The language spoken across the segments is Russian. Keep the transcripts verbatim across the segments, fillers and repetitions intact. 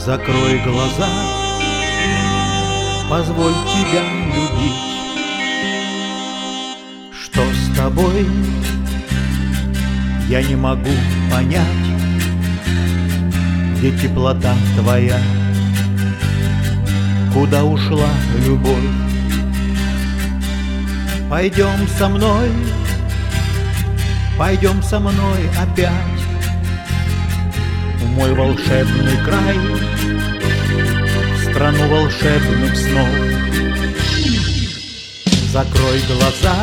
Закрой глаза, позволь тебя любить. Что с тобой, я не могу понять, где теплота твоя, куда ушла любовь. Пойдем со мной, пойдем со мной опять в мой волшебный край, в страну волшебных снов. Закрой глаза,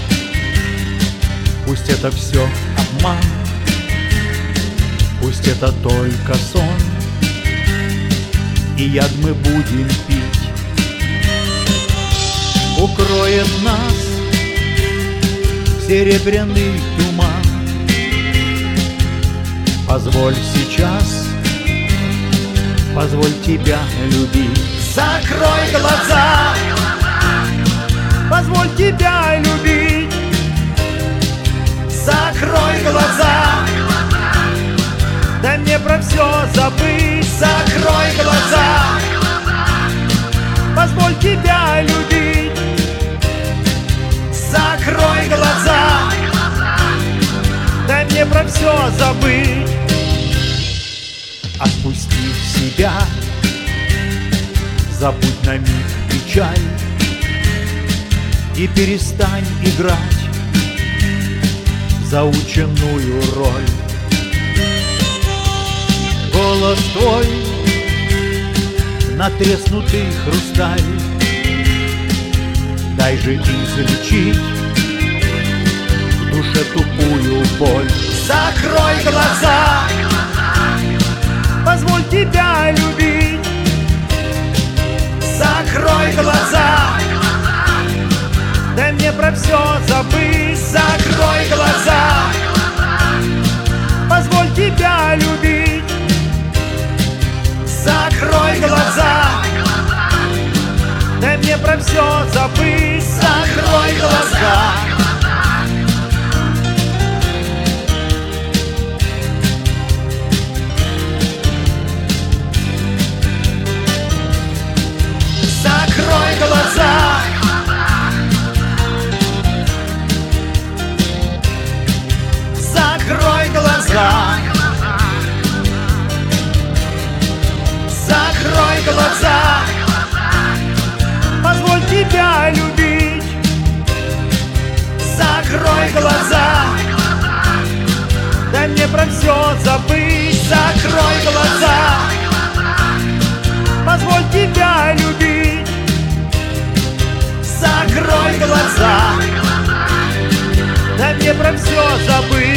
пусть это все обман, пусть это только сон, и яд мы будем пить. Укроет нас серебряный туман. Позволь сейчас, позволь тебя любить. Закрой глаза, позволь тебя любить. Закрой глаза, дай мне про все забыть. Закрой глаза, позволь тебя любить. Закрой глаза, дай мне про все забыть. Отпусти себя, забудь на миг печаль и перестань играть заученную роль. Голос твой натреснутый хрусталь, дай же излечить в душе тупую боль. Закрой глаза, позволь тебя любить. Закрой глаза, дай мне про все забыть. Закрой глаза, позволь тебя любить. Закрой глаза, дай мне про все забыть. Закрой глаза. Закрой глаза, закрой глаза, закрой глаза, позволь тебя любить. Закрой глаза, дай мне про все забыть. Закрой глаза, позволь тебя любить. Закрой глаза, дай мне про все забыть.